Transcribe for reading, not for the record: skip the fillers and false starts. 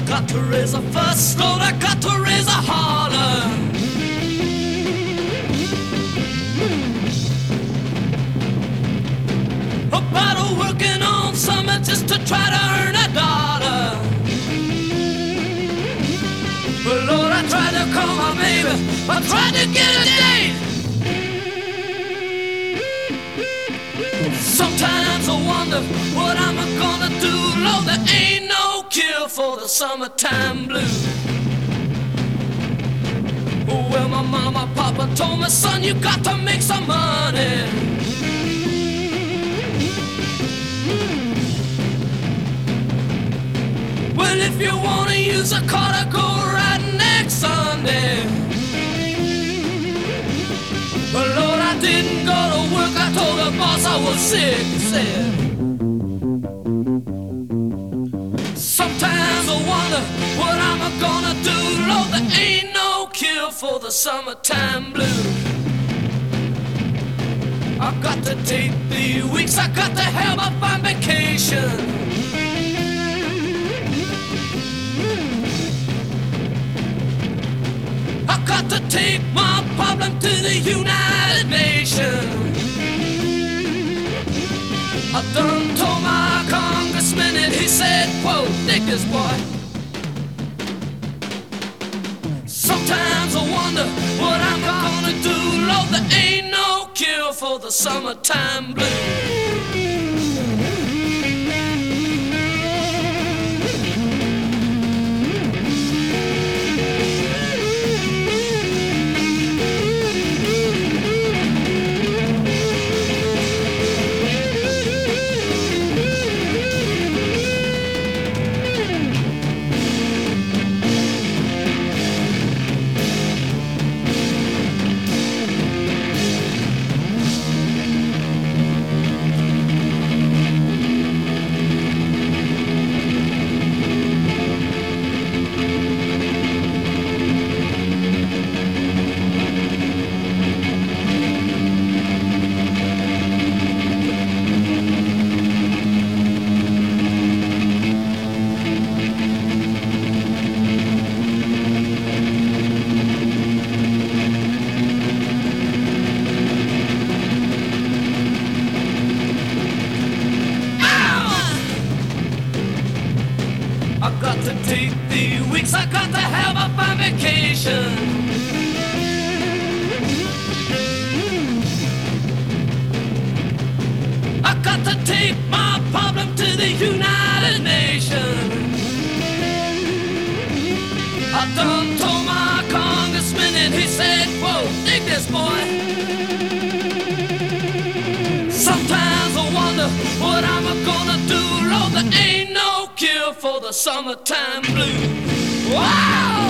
got to raise a fuss, Lord, I got to raise a holler. About working on something just to try to earn a dollar. But Lord, I tried to call my baby, I tried to get a date. Sometimes I wonder what I'm gonna do, Lord, there ain't no cure for the summertime blues. Well, my mama, papa told me, son, you got to make some money. Well, if you wanna use a car to go right next Sunday. But Lord, I didn't go to work, I told the boss I was sick, he said. Sometimes I wonder what I'm gonna do, Lord, there ain't no cure for the summertime blues. I got to take 3 weeks, I got to have a fine vacation. I got to take my problem to the United Nations. I done told my congressman and he said, quote, dig this boy. Sometimes I wonder what I'm gonna do, Lord, there ain't no cure for the summertime blues. I got to take 3 weeks, I got to have a fine vacation. I got to take my problem to the United Nations. I done told my congressman and he said, whoa, dig this boy. Sometimes I wonder what I'm gonna do, Lord, there ain't no cure for the summertime blues. Wow!